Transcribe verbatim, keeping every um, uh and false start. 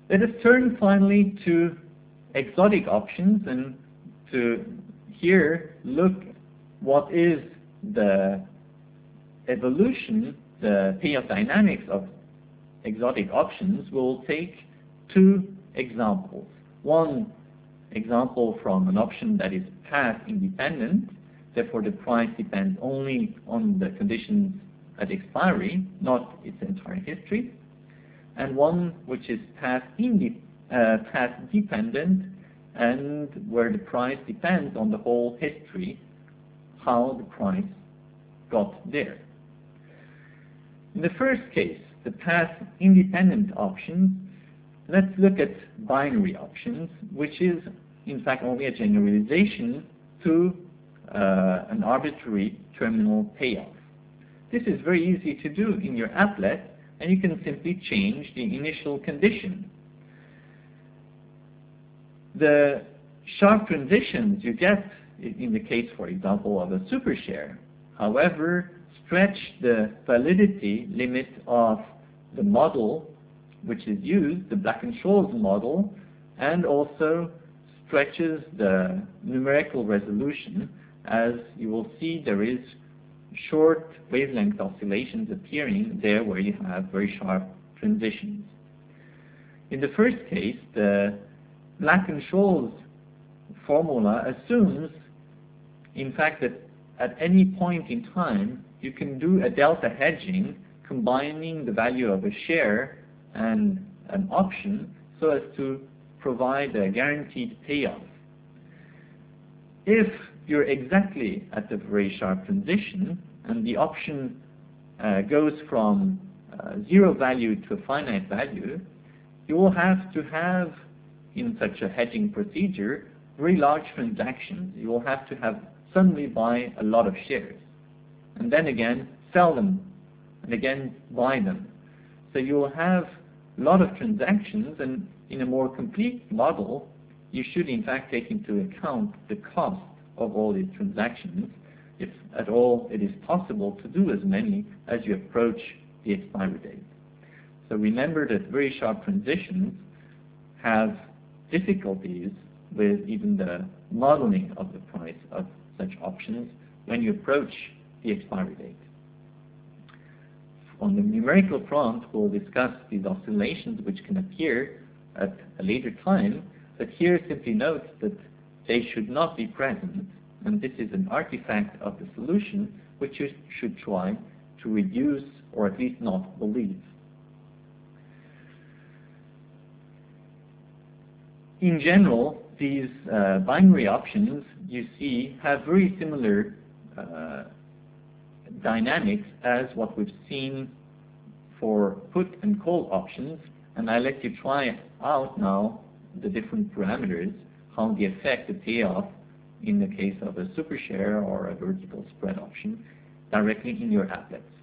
Let us turn finally to exotic options and to here look what is the evolution, the payoff dynamics of exotic options. We'll take two examples. One example from an option that is path independent, therefore the price depends only on the conditions at expiry, not its entire history, and one which is path, inde uh, path dependent, and where the price depends on the whole history, how the price got there. In the first case, the path independent option, let's look at binary options, which is in fact only a generalization to uh, an arbitrary terminal payoff. This is very easy to do in your applet, and you can simply change the initial condition. The sharp transitions you get in the case, for example, of a supershare, however, stretch the validity limit of the model which is used, the Black-Scholes model, and also stretches the numerical resolution. As you will see, there is short wavelength oscillations appearing there where you have very sharp transitions. In the first case, the Black-Scholes formula assumes, in fact, that at any point in time you can do a delta hedging combining the value of a share and an option so as to provide a guaranteed payoff. If you're exactly at the very sharp transition and the option uh, goes from uh, zero value to a finite value, you will have to have, in such a hedging procedure, very large transactions. You will have to have suddenly buy a lot of shares, and then again sell them, and again buy them. So you will have a lot of transactions, and in a more complete model, you should in fact take into account the cost of all these transactions, if at all it is possible to do as many as you approach the expiry date. So remember that very sharp transitions have difficulties with even the modeling of the price of such options when you approach the expiry date. On the numerical front, we'll discuss these oscillations which can appear at a later time, but here simply note that they should not be present, and this is an artifact of the solution which you should try to reduce or at least not believe. In general, these uh, binary options, you see, have very similar uh, dynamics as what we've seen for put and call options, and I let you try out now the different parameters, how they affect the payoff in the case of a supershare or a vertical spread option directly in your applets.